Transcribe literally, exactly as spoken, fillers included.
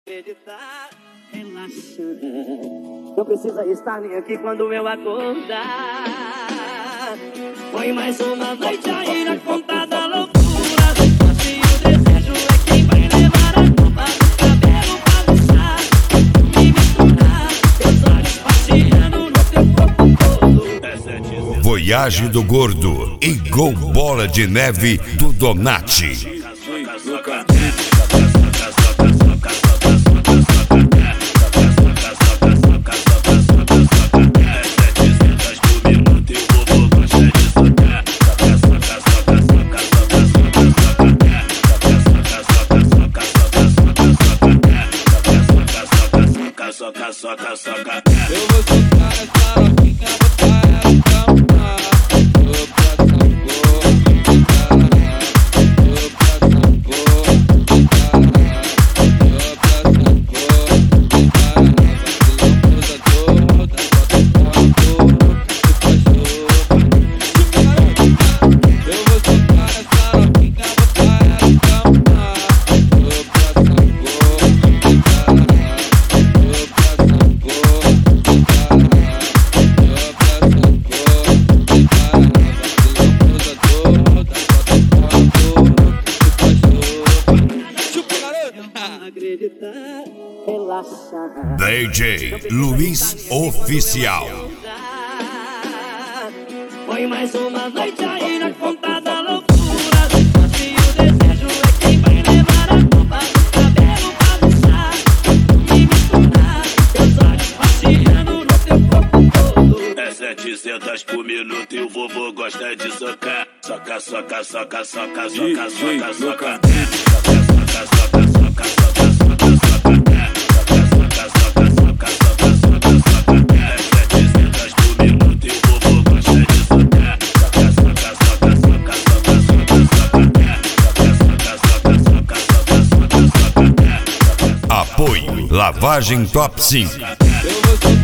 Acreditar, relaxa. Não precisa estar nem aqui quando eu acordar. Põe mais uma noite aí na conta da loucura. Se o desejo é quem vai levar a culpa do cabelo pra dançar e misturar teus olhos passeando no teu corpo todo. Voyage do Gordo e Gol Bola de Neve do Donati. Soca, soca, soca. Eu vou socar essa novinha, botar ela no campo. Vou pra Sangô, vou pra Sangô, vou pra Sangô, vacilão cruzador, da bota do Eu vou socar essa novinha, botar ela no campo. Vou pra Sangô, Acreditar, relaxa. D J Luiz Oficial. Põe mais uma noite aí na conta da loucura. Se o desejo é quem vai levar a culpa do cabelo pra dançar e misturar teus olhos passeando no teu corpo todo. É setecentos por minuto e o vovô gosta de socar. Soca, soca, soca, soca, soca, soca, soca. Apoio Lavagem Top cinco. eu vou socar